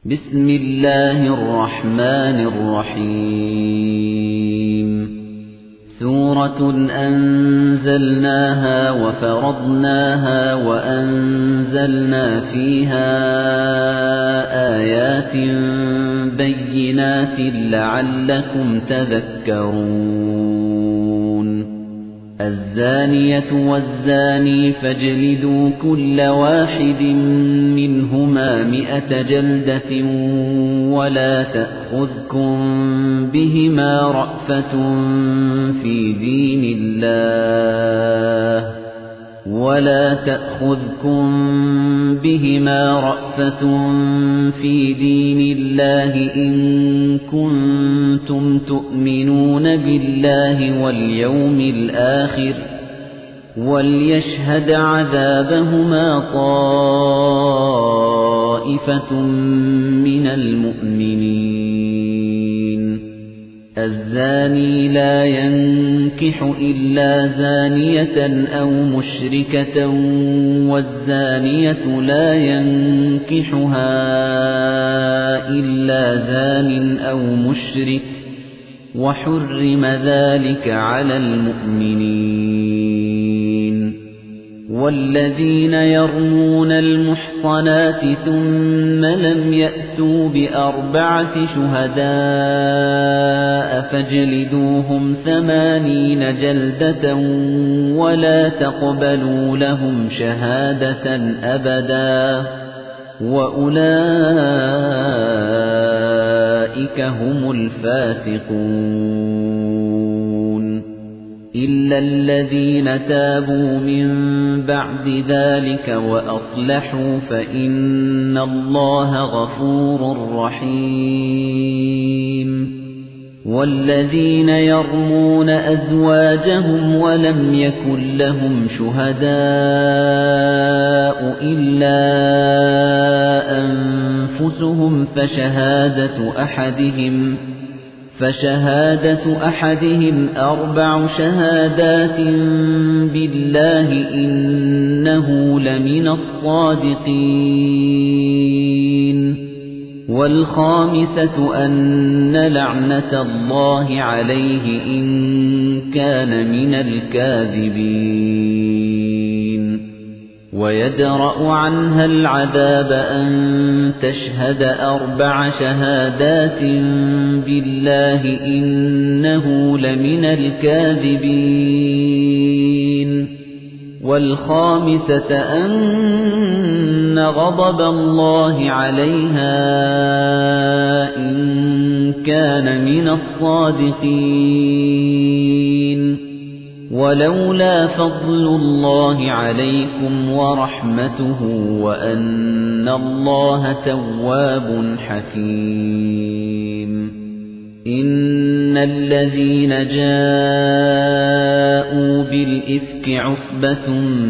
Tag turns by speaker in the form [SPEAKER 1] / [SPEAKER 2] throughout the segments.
[SPEAKER 1] بسم الله الرحمن الرحيم سورة أنزلناها وفرضناها وأنزلنا فيها آيات بينات لعلكم تذكرون الزانية والزاني فاجلدوا كل واحد منهما 100 جلدة ولا تأخذكم بهما رأفة في دين الله إن كنتم تؤمنون بالله واليوم الآخر وليشهد عذابهما طائفة من المؤمنين الزاني لا ينكح إلا زانية أو مشركة والزانية لا ينكحها إلا زان أو مشرك وحرم ذلك على المؤمنين والذين يرمون المحصنات ثم لم يأتوا ب4 شهداء فاجلدوهم 80 جلدة ولا تقبلوا لهم شهادة أبدا وأولئك هم الفاسقون إلا الذين تابوا من بعد ذلك وأصلحوا فإن الله غفور رحيم والذين يرمون أزواجهم ولم يكن لهم شهداء إلا أنفسهم فشهادة أحدهم 4 شهادات بالله إنه لمن الصادقين والخامسة أن لعنة الله عليه إن كان من الكاذبين ويدرأ عنها العذاب أن تشهد 4 شهادات بالله إنه لمن الكاذبين والخامسة أن غضب الله عليها إن كان من الصادقين ولولا فضل الله عليكم ورحمته وأن الله تواب حكيم إن الذين جاءوا بالإفك عصبة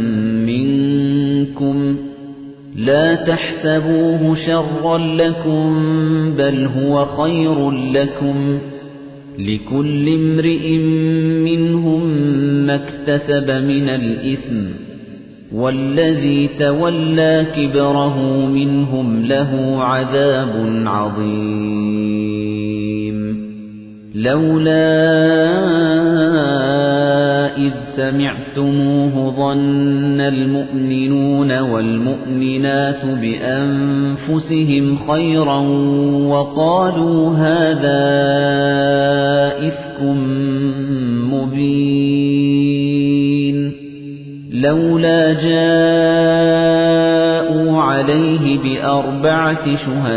[SPEAKER 1] منكم لا تحسبوه شرا لكم بل هو خير لكم لكل امرئ منهم ما اكتسب من الإثم والذي تولى كبره منهم له عذاب عظيم لولا إذ سمعتموه ظن المؤمنون والمؤمنات بأنفسهم خيرا وقالوا هذا إفك مبين لولا جاءوا عليه ب4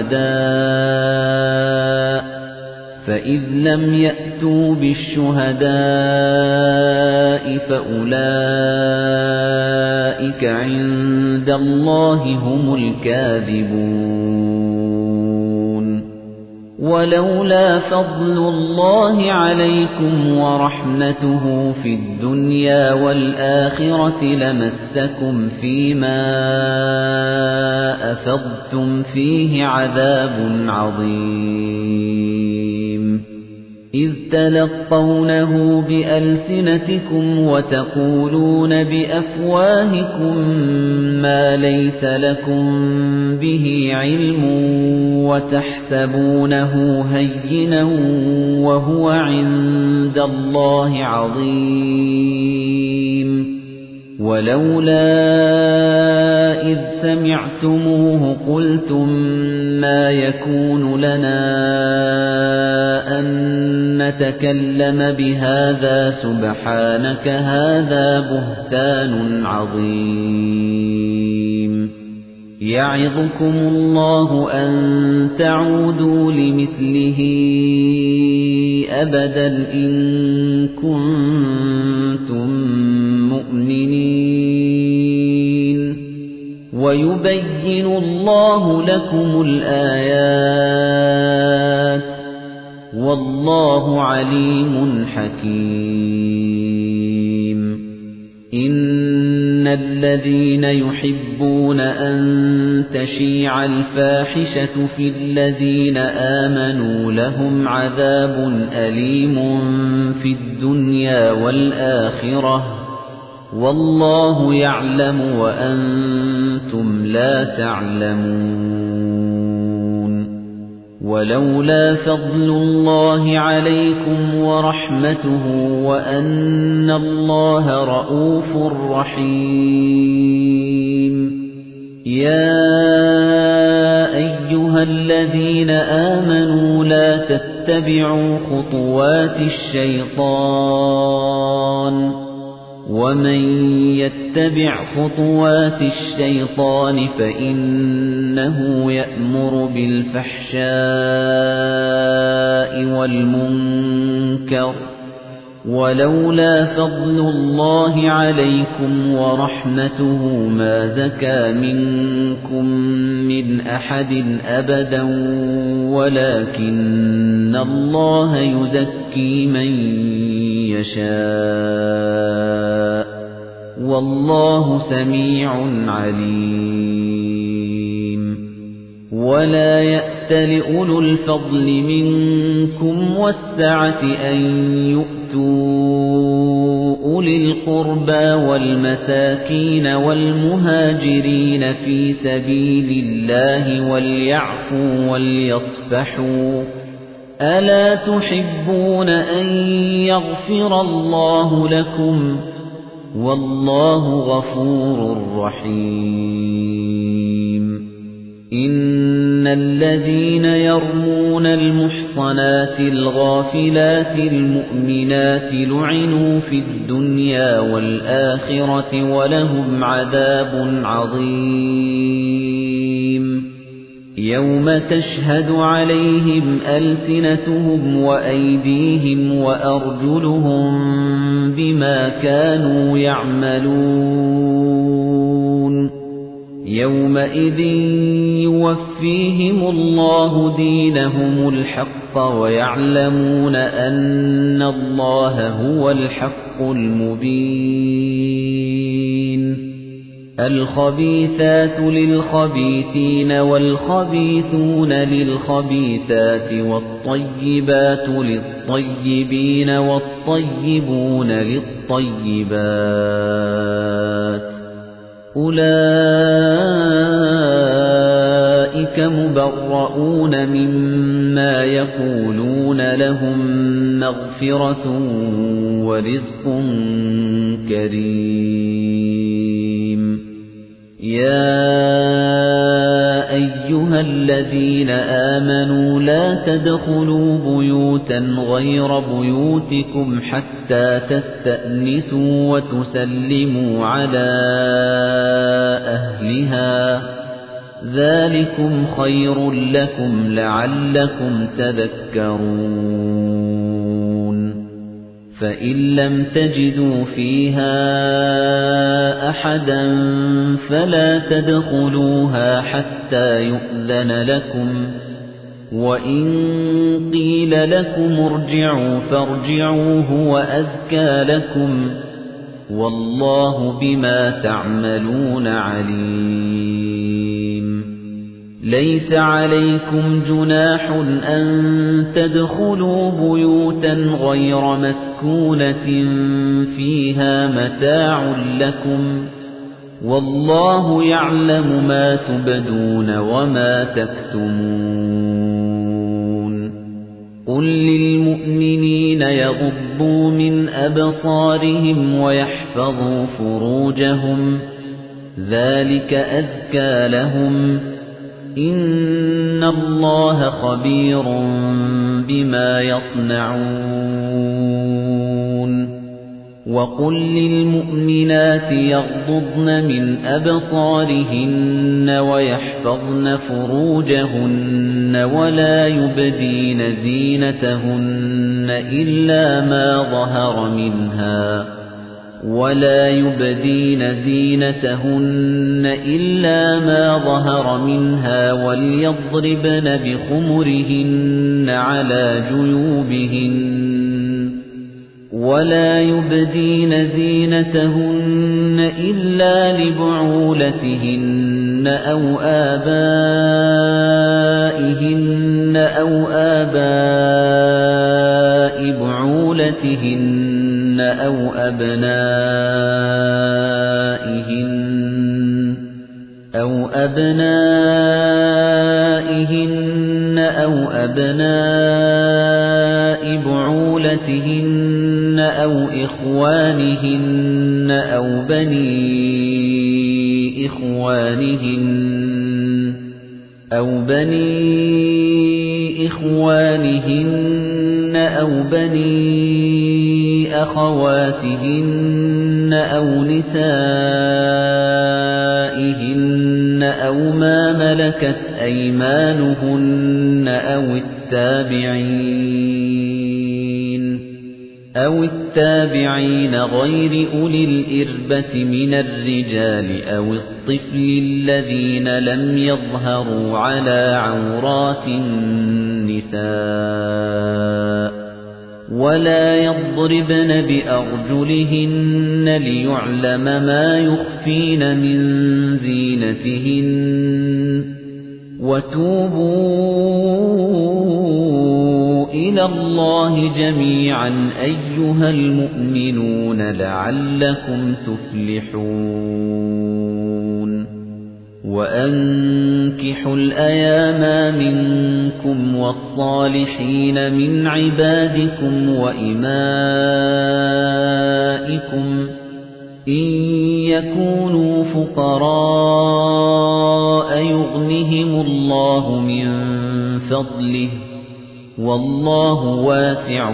[SPEAKER 1] شهداء فإذ لم يأتوا بالشهداء فأولئك عند الله هم الكاذبون ولولا فضل الله عليكم ورحمته في الدنيا والآخرة لمسكم فيما أفضتم فيه عذاب عظيم إِذْ تَلَقَّوْنَهُ بِأَلْسِنَتِكُمْ وَتَقُولُونَ بِأَفْوَاهِكُم مَّا لَيْسَ لَكُم بِهِ عِلْمٌ وَتَحْسَبُونَهُ هَيِّنًا وَهُوَ عِندَ اللَّهِ عَظِيمٌ وَلَوْلَا إِذْ سَمِعْتُمُوهُ قُلْتُم مَّا يَكُونُ لَنَا أَن نَّتَكَلَّمَ بِهَذَا سُبْحَانَكَ هَذَا بُهْتَانٌ عَظِيمٌ يَعِظُكُمُ اللَّهُ أَن تَعُودُوا لِمِثْلِهِ أَبَدًا إِن كُنتُم مُّؤْمِنِينَ وَيُبَيِّنُ اللَّهُ لَكُمُ الْآيَاتِ وَاللَّهُ عَلِيمٌ حَكِيمٌ إِنَّ الَّذِينَ يُحِبُّونَ أَن تَشِيعَ الْفَاحِشَةُ فِي الَّذِينَ آمَنُوا لَهُمْ عَذَابٌ أَلِيمٌ فِي الدُّنْيَا وَالْآخِرَةِ وَاللَّهُ يَعْلَمُ وَأَنتُمْ لَا تَعْلَمُونَ وَلَوْلَا فَضْلُ اللَّهِ عَلَيْكُمْ وَرَحْمَتُهُ وَأَنَّ اللَّهَ رَءُوفٌ رَّحِيمٌ يَا أَيُّهَا الَّذِينَ آمَنُوا لَا تَتَّبِعُوا خُطُوَاتِ الشَّيْطَانِ وَمَن يَتَّبِعْ خُطُوَاتِ الشَّيْطَانِ فَإِنَّهُ يَأْمُرُ بِالْفَحْشَاءِ وَالْمُنكَرِ وَلَوْلَا فَضْلُ اللَّهِ عَلَيْكُمْ وَرَحْمَتُهُ مَا زَكَىٰ مِنكُم مِّنْ أَحَدٍ أَبَدًا وَلَكِنَّ اللَّهَ يُزَكِّي مَن يَشَاءُ وَاللَّهُ سَمِيعٌ عَلِيمٌ وَلَا يَأْتَلِ أُولُو الْفَضْلِ مِنكُمْ وَالسَّعَةِ أَن يُؤْتُوا أُولِي الْقُرْبَى وَالْمَسَاكِينَ وَالْمُهَاجِرِينَ فِي سَبِيلِ اللَّهِ وَلْيَعْفُوا وَلْيَصْفَحُوا أَلَا تُحِبُّونَ أَن يَغْفِرَ اللَّهُ لَكُمْ وَاللَّهُ غَفُورٌ رَّحِيمٌ إِنَّ الَّذِينَ يَرْمُونَ الْمُحْصَنَاتِ الْغَافِلَاتِ الْمُؤْمِنَاتِ لُعِنُوا فِي الدُّنْيَا وَالْآخِرَةِ وَلَهُمْ عَذَابٌ عَظِيمٌ يَوْمَ تَشْهَدُ عَلَيْهِمْ أَلْسِنَتُهُمْ وَأَيْدِيهِمْ وَأَرْجُلُهُم بِمَا كَانُوا يَعْمَلُونَ يَوْمَئِذٍ يُوَفِّيهِمُ اللَّهُ دِينَهُمُ الْحَقَّ وَيَعْلَمُونَ أَنَّ اللَّهَ هُوَ الْحَقُّ الْمُبِينُ الْخَبِيثَاتُ لِلْخَبِيثِينَ وَالْخَبِيثُونَ لِلْخَبِيثَاتِ وَالطَّيِّبَاتُ لِلطَّيِّبِينَ وَالطَّيِّبُونَ لِلطَّيِّبَاتِ أُولَئِكَ مُبَرَّؤُونَ مِمَّا يَقُولُونَ لَهُم مَّغْفِرَةٌ وَرِزْقٌ كَرِيمٌ يَا أَيُّهَا الَّذِينَ آمَنُوا لَا تَدْخُلُوا بُيُوتًا غَيْرَ بُيُوتِكُمْ حَتَّى تَسْتَأْنِسُوا وَتُسَلِّمُوا عَلَى أَهْلِهَا ذَلِكُمْ خَيْرٌ لَّكُمْ لَعَلَّكُمْ تَذَكَّرُونَ فَإِن لَّمْ تَجِدُوا فِيهَا أَحَدًا فَلَا تَدْخُلُوهَا حَتَّى يُؤْذَنَ لَكُمْ وَإِن قِيلَ لَكُمُ ارْجِعُوا فَارْجِعُوا هُوَ أَزْكَىٰ لَكُمْ وَاللَّهُ بِمَا تَعْمَلُونَ عَلِيمٌ لَيْسَ عَلَيْكُمْ جُنَاحٌ أَن تَدْخُلُوا بُيُوتًا غَيْرَ مَسْكُونَةٍ فِيهَا مَتَاعٌ لَّكُمْ ۚ وَاللَّهُ يَعْلَمُ مَا تُبْدُونَ وَمَا تَكْتُمُونَ قُل لِّلْمُؤْمِنِينَ يَغُضُّوا مِنْ أَبْصَارِهِمْ وَيَحْفَظُوا فُرُوجَهُمْ ۚ ذَلِكَ أَزْكَىٰ لَهُمْ ۗ إِنَّ اللَّهَ خَبِيرٌ بِمَا يَصْنَعُونَ وَقُل لِّلْمُؤْمِنَاتِ يَغْضُضْنَ مِنْ أَبْصَارِهِنَّ وَيَحْفَظْنَ فُرُوجَهُنَّ وَلَا يُبْدِينَ زِينَتَهُنَّ إِلَّا مَا ظَهَرَ مِنْهَا وَلْيَضْرِبْنَ بِخُمُرِهِنَّ عَلَى جُيُوبِهِنَّ وَلَا يُبْدِينَ زِينَتَهُنَّ إِلَّا لِبُعُولَتِهِنَّ أَوْ آبَائِهِنَّ أَوْ آبَاءِ بُعُولَتِهِنَّ أَوْ أَبْنَائِهِنَّ أَوْ أَبْنَاءِ بُعُولَتِهِنَّ أَوْ إِخْوَانِهِنَّ أَوْ بَنِي إِخْوَانِهِنَّ أَوْ بَنِي أَخَوَاتِهِنَّ أَوْ نِسَائِهِنَّ أَوْ مَا مَلَكَتْ أَيْمَانُهُنَّ أَوِ التَّابِعِينَ غَيْرِ أُولِي الْإِرْبَةِ مِنَ الرِّجَالِ أَوِ الطِّفْلِ الَّذِينَ لَمْ يَظْهَرُوا عَلَى عَوْرَاتِ النِّسَاءِ وَلَا يَضْرِبْنَ بِأَرْجُلِهِنَّ لِيُعْلَمَ مَا يُخْفِينَ مِن زِينَتِهِنَّ وَتُوبُوا إِلَى اللَّهِ جَمِيعًا أَيُّهَا الْمُؤْمِنُونَ لَعَلَّكُمْ تُفْلِحُونَ وَأَنكِحُوا الْأَيَامَىٰ مِنكُمْ وَالصَّالِحِينَ مِنْ عِبَادِكُمْ وَإِمَائِكُمْ إِن يَكُونُوا فُقَرَاءَ يُغْنِهِمُ اللَّهُ مِن فَضْلِهِ وَاللَّهُ وَاسِعٌ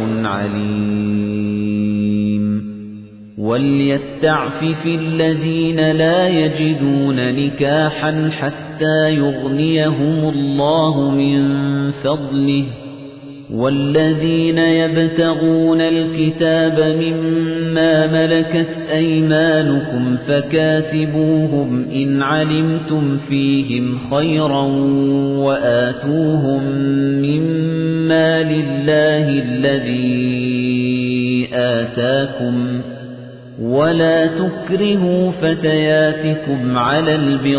[SPEAKER 1] عَلِيمٌ وَلْيَسْتَعْفِفِ الَّذِينَ لَا يَجِدُونَ نِكَاحًا حَتَّى يُغْنِيَهُمُ اللَّهُ مِن فَضْلِهِ وَالَّذِينَ يَبْتَغُونَ الْكِتَابَ مِمَّا مَلَكَتْ أَيْمَانُكُمْ فَكَاتِبُوهُمْ إِنْ عَلِمْتُمْ فِيهِمْ خَيْرًا وَآتُوهُم مِّمَّا لِلَّهِ الَّذِي آتَاكُمْ وَلَا تُكْرِهُوا فَتَيَاتِكُمْ عَلَى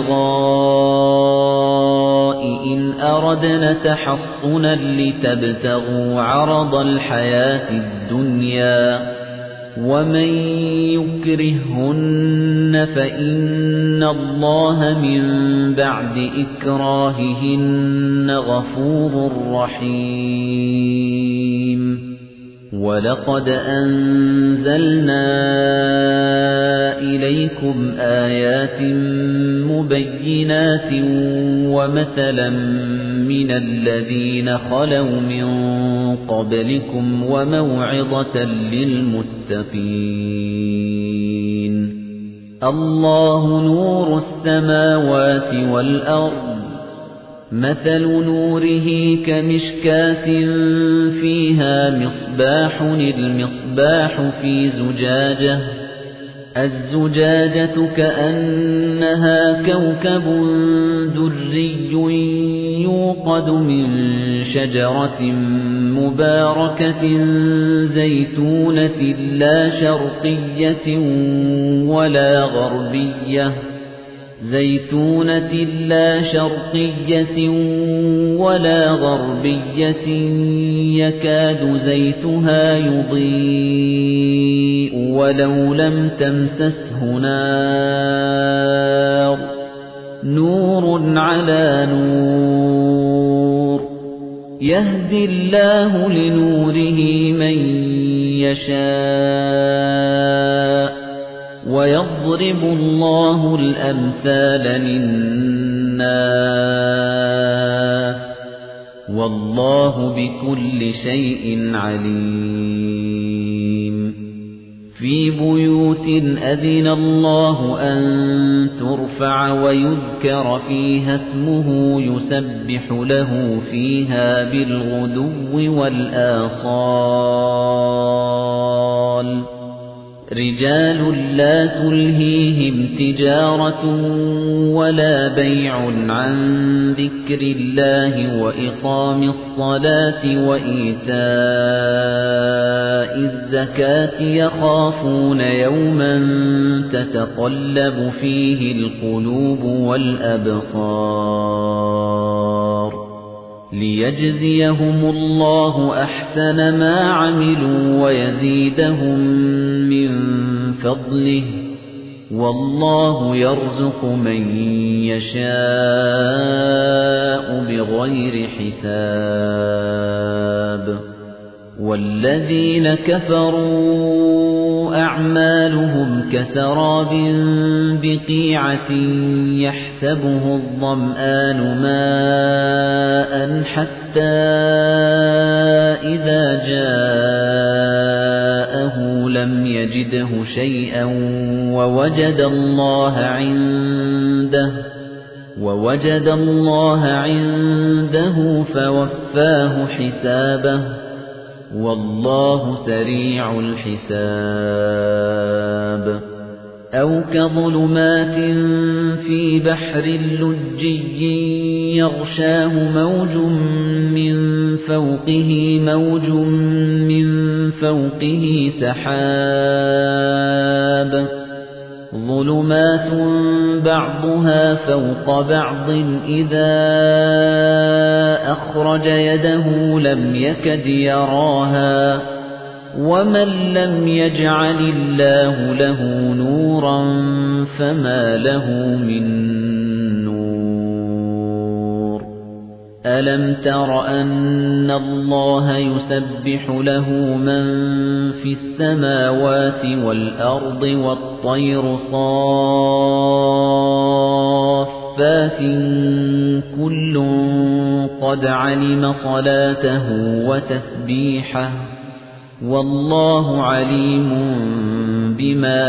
[SPEAKER 1] الْبِغَاءِ إِنْ أَرَدْنَ تَحَصُّنًا لِتَبْتَغُوا عَرَضَ الْحَيَاةِ الدُّنْيَا وَمَن يُكْرِههُّنَّ فَإِنَّ اللَّهَ مِن بَعْدِ إِكْرَاهِهِنَّ غَفُورٌ رَّحِيمٌ وَلَقَدْ أَنزَلْنَا إِلَيْكُمْ آيَاتٍ مُبَيِّنَاتٍ وَمَثَلًا مِنَ الَّذِينَ خَلَوْا مِن قَبْلِكُمْ وَمَوْعِظَةً لِّلْمُتَّقِينَ اللَّهُ نُورُ السَّمَاوَاتِ وَالْأَرْضِ مَثَلُ نُورِهِ كَمِشْكَاةٍ فِيهَا مِصْبَاحٌ الْمِصْبَاحُ فِي زُجَاجَةٍ الزُّجَاجَةُ كَأَنَّهَا كَوْكَبٌ دُرِّيٌّ يُوقَدُ مِن شَجَرَةٍ مُبَارَكَةٍ زَيْتُونَةٍ لَّا شَرْقِيَّةٍ وَلَا غَرْبِيَّةٍ زَيْتُونَةٍ لَّا شَرْقِيَّةٍ وَلَا غَرْبِيَّةٍ يَكَادُ زَيْتُهَا يُضِيءُ وَلَوْ لَمْ تَمْسَسْهُ نَارٌ نُّورٌ عَلَىٰ نُورٍ يَهْدِي اللَّهُ لِنُورِهِ مَن يَشَاءُ وَيَضْرِبُ اللَّهُ الْأَمْثَالَ لِلنَّاسِ وَاللَّهُ بِكُلِّ شَيْءٍ عَلِيمٌ فِي بُيُوتٍ أَذِنَ اللَّهُ أَن تُرْفَعَ وَيُذْكَرَ فِيهَا اسْمُهُ يُسَبِّحُ لَهُ فِيهَا بِالْغُدُوِّ وَالْآصَالِ رِجَالٌ لَّا تُلْهِيهِمْ تِجَارَةٌ وَلَا بَيْعٌ عَن ذِكْرِ اللَّهِ وَإِقَامِ الصَّلَاةِ وَإِيتَاءِ الزَّكَاةِ يَخَافُونَ يَوْمًا تَتَقَلَّبُ فِيهِ الْقُلُوبُ وَالْأَبْصَارُ لِيَجْزِيَهُمُ اللَّهُ أَحْسَنَ مَا عَمِلُوا وَيَزِيدَهُم مِّن فَضْلِهِ وَاللَّهُ يَرْزُقُ مَن يَشَاءُ بِغَيْرِ حِسَابٍ وَالَّذِينَ كَفَرُوا أَعْمَالُهُمْ كَسَرَابٍ بِقِيعَةٍ يَحْسَبُهُ الظَّمْآنُ مَاءً حَتَّى إِذَا جَاءَهُ لَمْ يَجِدْهُ شَيْئًا وَوَجَدَ اللَّهَ عِندَهُ فَوَفَّاهُ حِسَابَهُ وَاللَّهُ سَرِيعُ الْحِسَابِ أَوْ كَظُلُمَاتٍ فِي بَحْرٍ لُّجِّيٍّ يَغْشَاهُ مَوْجٌ مِّن فَوْقِهِ سَحَابٌ ظُلُمَاتٌ بَعْضُهَا فَوْقَ بَعْضٍ إِذَا أَخْرَجَ يَدَهُ لَمْ يَكَدْ يَرَاهَا وَمَن لَّمْ يَجْعَلِ اللَّهُ لَهُ نُورًا فَمَا لَهُ مِن نُّورٍ أَلَمْ تَرَ أَنَّ اللَّهَ يُسَبِّحُ لَهُ مَن فِي السَّمَاوَاتِ وَالْأَرْضِ وَالطَّيْرُ صَافَّاتٍ كُلٌّ قَدْ عَلِمَ صَلَاتَهُ وَتَسْبِيحَهُ وَاللَّهُ عَلِيمٌ بِمَا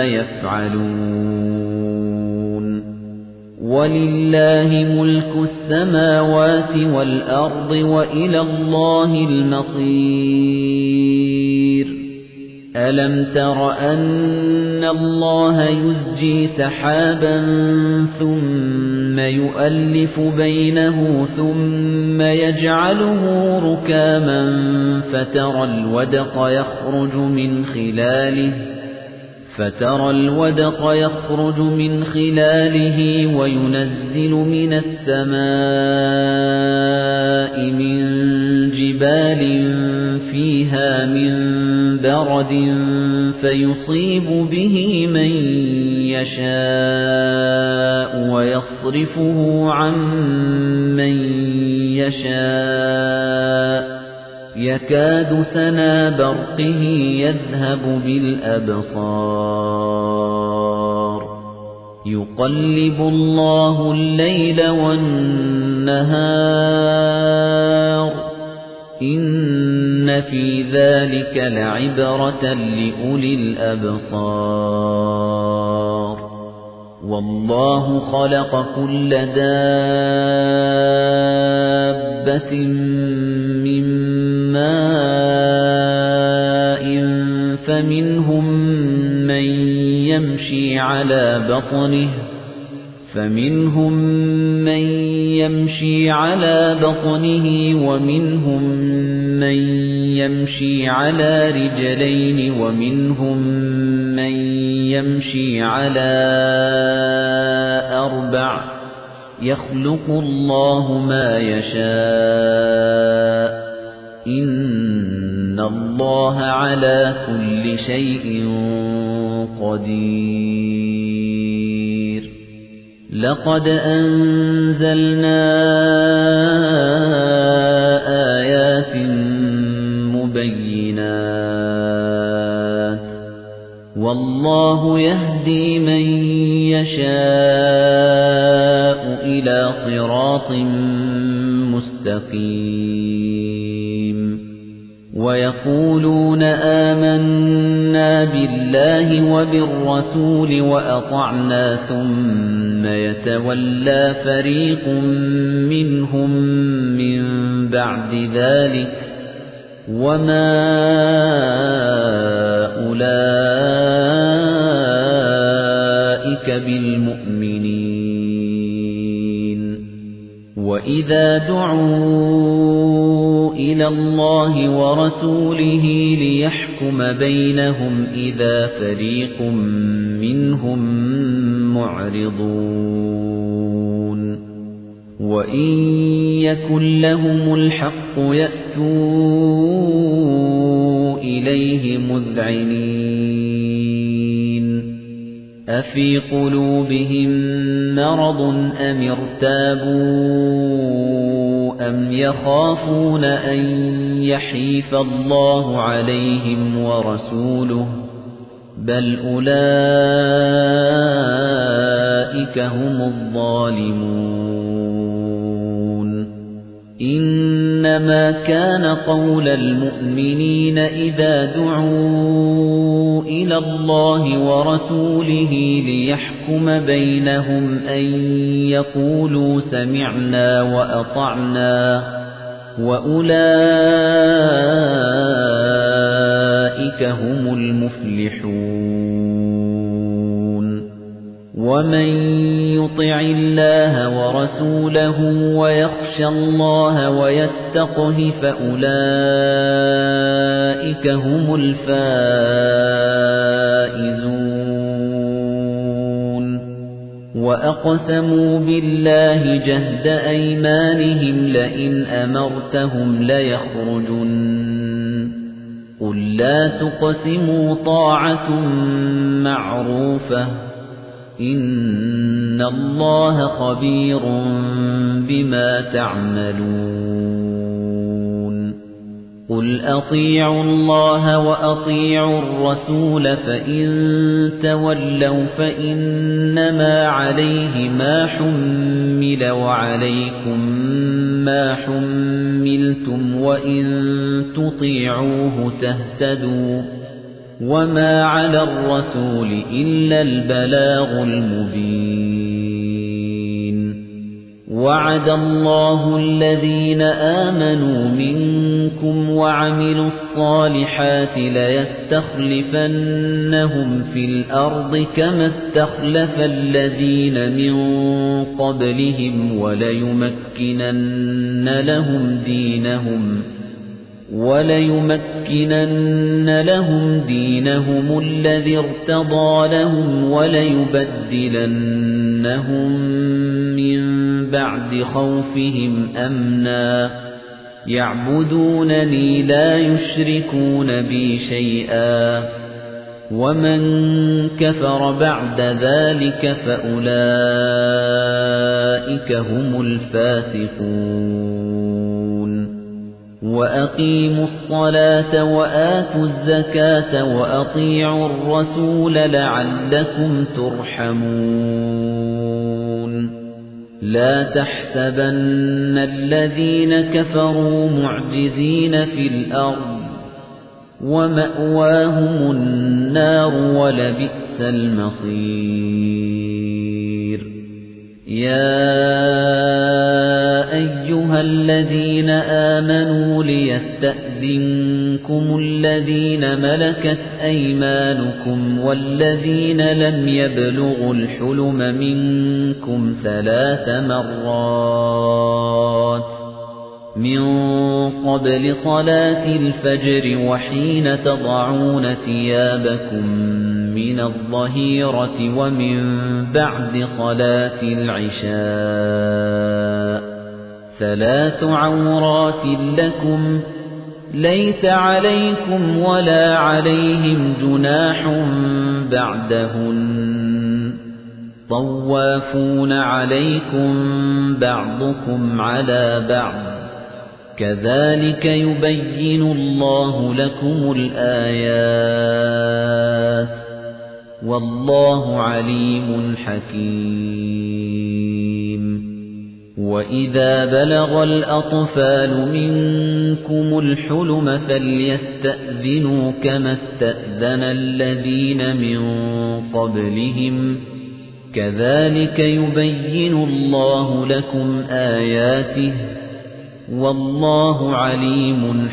[SPEAKER 1] يَفْعَلُونَ وَلِلَّهِ مُلْكُ السَّمَاوَاتِ وَالْأَرْضِ وَإِلَى اللَّهِ الْمَصِيرُ أَلَمْ تَرَ أَنَّ اللَّهَ يُزْجِي سَحَابًا ثُمَّ يُؤَلِّفُ بَيْنَهُ ثُمَّ يَجْعَلُهُ رُكَامًا فَتَرَى الْوَدْقَ يَخْرُجُ مِنْ خِلَالِهِ وَيُنَزِّلُ مِنَ السَّمَاءِ مِنْ جِبَالٍ فِيهَا مِنْ بَرَدٍ فَيُصِيبُ بِهِ مَن يَشَاءُ وَيَصْرِفُهُ عَن مَّن يَشَاءُ يَكَادُ سَنَا بَرْقِهِ يَذْهَبُ بِالْأَبْصَارِ يُقَلِّبُ اللَّهُ اللَّيْلَ وَالنَّهَارَ إِنَّ فِي ذَلِكَ لَعِبْرَةً لِأُولِي الْأَبْصَارِ وَاللَّهُ خَلَقَ كُلَّ دَابَّةٍ مِّن مَّاءٍ فَمِنْهُم مَّن يَمْشِي عَلَى بَطْنِهِ يمشي على بطنه ومنهم من يمشي على رجلين ومنهم من يمشي على 4 يخلق الله ما يشاء إن الله على كل شيء قدير لقد أنزلنا آيات مبينات والله يهدي من يشاء إلى صراط مستقيم ويقولون آمنا بالله وبالرسول وأطعنا ثم يتولى فريق منهم من بعد ذلك وما أولئك بالمؤمنين وإذا دعوا إلى الله ورسوله ليحكم بينهم إذا فريق منهم معرضون وإن يكن لهم الحق يأتوا إليه مذعنين أفي قلوبهم مرض أم ارتابوا أم يخافون أن يحيف الله عليهم ورسوله بل أولئك هم الظالمون إنما كان قول المؤمنين إذا دعوا إلى الله ورسوله ليحكم بينهم أن يقولوا سمعنا وأطعنا وأولئك هم المفلحون ومن يطع الله ورسوله ويخشى الله ويتقه فأولئك هم الفائزون وأقسموا بالله جهد أيمانهم لئن أمرتهم ليخرجن قل لا تقسموا طاعة معروفة إن الله خبير بما تعملون قل أطيعوا الله وأطيعوا الرسول فإن تولوا فإنما عليه ما حمل وعليكم ما حملتم وإن تطيعوه تهتدوا وما على الرسول إلا البلاغ المبين وعد الله الذين آمنوا منكم وعملوا الصالحات ليستخلفنهم في الأرض كما استخلف الذين من قبلهم وليمكنن لهم دينهم الذي ارتضى لهم وليبدلنهم من بعد خوفهم أمنا يعبدونني لا يشركون بي شيئا ومن كفر بعد ذلك فأولئك هم الفاسقون وأقيموا الصلاة وآتوا الزكاة وأطيعوا الرسول لعلكم ترحمون لا تحسبن الذين كفروا معجزين في الأرض ومأواهم النار ولبئس المصير يا أيها الَّذِينَ آمَنُوا لِيَسْتَأْذِنكُمُ الَّذِينَ مَلَكَتْ أَيْمَانُكُمْ وَالَّذِينَ لَمْ يَبْلُغُوا الْحُلُمَ مِنكُمْ 3 مرات مِنْ قَبْلِ صَلَاةِ الْفَجْرِ وَحِينَ تَضَعُونَ ثِيَابَكُمْ مِنَ الظَّهِيرَةِ وَمِنْ بَعْدِ صَلَاةِ الْعِشَاءِ 3 عَوْرَاتٍ لَكُمْ لَيْسَ عَلَيْكُمْ وَلَا عَلَيْهِمْ جُنَاحٌ بَعْدَهُنَّ طَوَّافُونَ عَلَيْكُمْ بَعْضُكُمْ عَلَى بَعْضٍ كَذَلِكَ يُبَيِّنُ اللَّهُ لَكُمُ الْآيَاتِ وَاللَّهُ عَلِيمٌ حَكِيمٌ وَإِذَا بَلَغَ الْأَطْفَالُ مِنكُمُ الْحُلُمَ فَلْيَسْتَأْذِنُوا كَمَا اسْتَأْذَنَ الَّذِينَ مِن قَبْلِهِمْ كَذَلِكَ يُبَيِّنُ اللَّهُ لَكُمْ آيَاتِهِ وَاللَّهُ عَلِيمٌ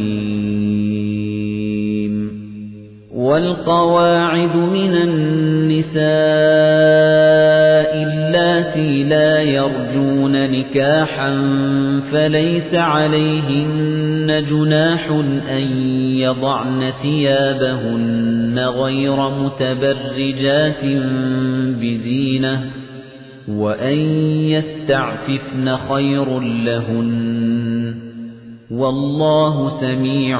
[SPEAKER 1] حَكِيمٌ وَالْقَوَاعِدُ مِنَ النِّسَاءِ اللَّاتِي لا يَرْجُونَ نِكَاحًا فَلَيْسَ عَلَيْهِنَّ جُنَاحٌ أَن يَضَعْنَ ثِيَابَهُنَّ غَيْرَ مُتَبَرِّجَاتٍ بِزِينَةٍ وَأَن يَسْتَعْفِفْنَ خَيْرٌ لَّهُنَّ وَاللَّهُ سَمِيعٌ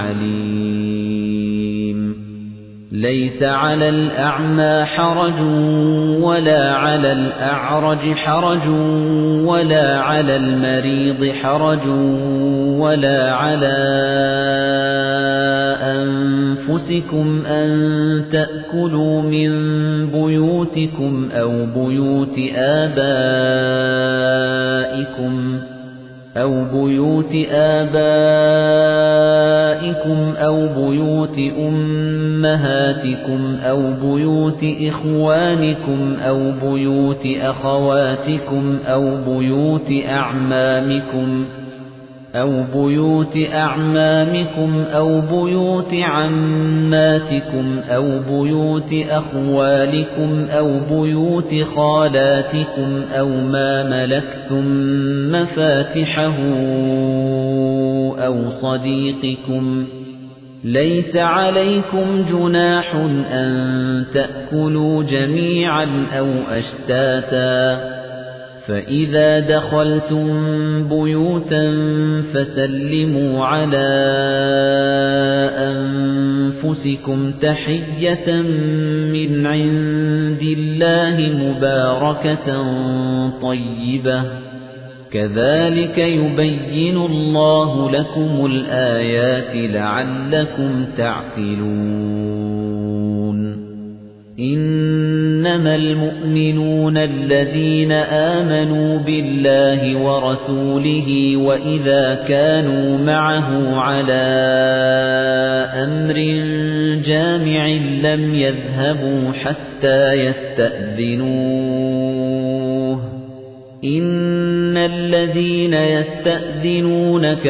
[SPEAKER 1] عَلِيمٌ لَيْسَ عَلَى الْأَعْمَى حَرَجٌ وَلَا عَلَى الْأَعْرَجِ حَرَجٌ وَلَا عَلَى الْمَرِيضِ حَرَجٌ وَلَا عَلَى أَنفُسِكُمْ أَن تَأْكُلُوا مِن بُيُوتِكُمْ أَوْ بُيُوتِ آبائكم أَوْ بُيُوتِ أُمَّهَاتِكُمْ أَوْ بُيُوتِ إِخْوَانِكُمْ أَوْ بُيُوتِ أَخَوَاتِكُمْ أَوْ بُيُوتِ أَعْمَامِكُمْ أَوْ بُيُوتِ عَمَّاتِكُمْ أَوْ بُيُوتِ أَخْوَالِكُمْ أَوْ بُيُوتِ خَالَاتِكُمْ أَوْ مَا مَلَكْتُمْ مَفَاتِحَهُ أَوْ صَدِيقِكُمْ لَيْسَ عَلَيْكُمْ جُنَاحٌ أَن تَأْكُلُوا جَمِيعًا أَوْ أَشْتَاتًا فَإِذَا دَخَلْتُم بُيُوتًا فَسَلِّمُوا عَلَىٰ أَنفُسِكُمْ تَحِيَّةً مِّنْ عِندِ اللَّهِ مُبَارَكَةً طَيِّبَةً كَذَلِكَ يُبَيِّنُ اللَّهُ لَكُمُ الْآيَاتِ لَعَلَّكُمْ تَعْقِلُونَ إِنَّمَا الْمُؤْمِنُونَ الَّذِينَ آمَنُوا بِاللَّهِ وَرَسُولِهِ وَإِذَا كَانُوا مَعَهُ عَلَى أَمْرٍ جَامِعٍ لَّمْ يَذْهَبُوا حَتَّى يَسْتَأْذِنُوهُ إِنَّ الَّذِينَ يَسْتَأْذِنُونَكَ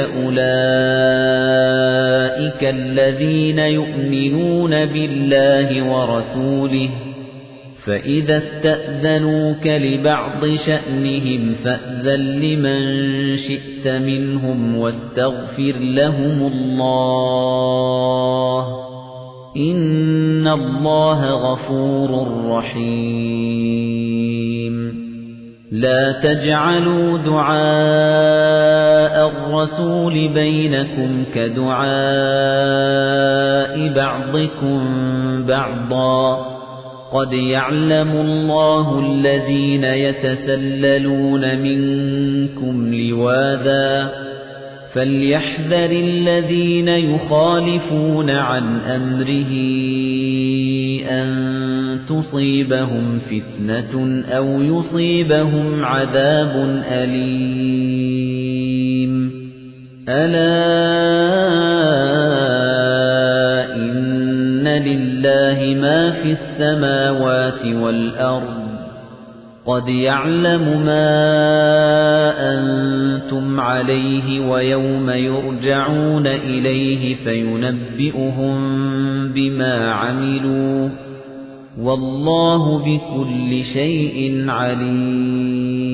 [SPEAKER 1] أُولَئِكَ الَّذِينَ يُؤْمِنُونَ بِاللَّهِ وَرَسُولِهِ فَإِذَا اسْتَأْذَنُوكَ لِبَعْضِ شَأْنِهِمْ فَأْذَن لِّمَن شِئْتَ مِنْهُمْ وَاسْتَغْفِرْ لَهُمُ اللَّهَ إِنَّ اللَّهَ غَفُورٌ رَّحِيمٌ لا تجعلوا دعاء الرسول بينكم كدعاء بعضكم بعضا قد يعلم الله الذين يتسللون منكم لواذا فليحذر الذين يخالفون عن أمره أن تصيبهم فتنة أو يصيبهم عذاب أليم ألا إن لله ما في السماوات والأرض قَدْ يَعْلَمُ مَا أَنْتُمْ عَلَيْهِ وَيَوْمَ يُرْجَعُونَ إِلَيْهِ فَيُنَبِّئُهُم بِمَا عَمِلُوا وَاللَّهُ بِكُلِّ شَيْءٍ عَلِيمٌ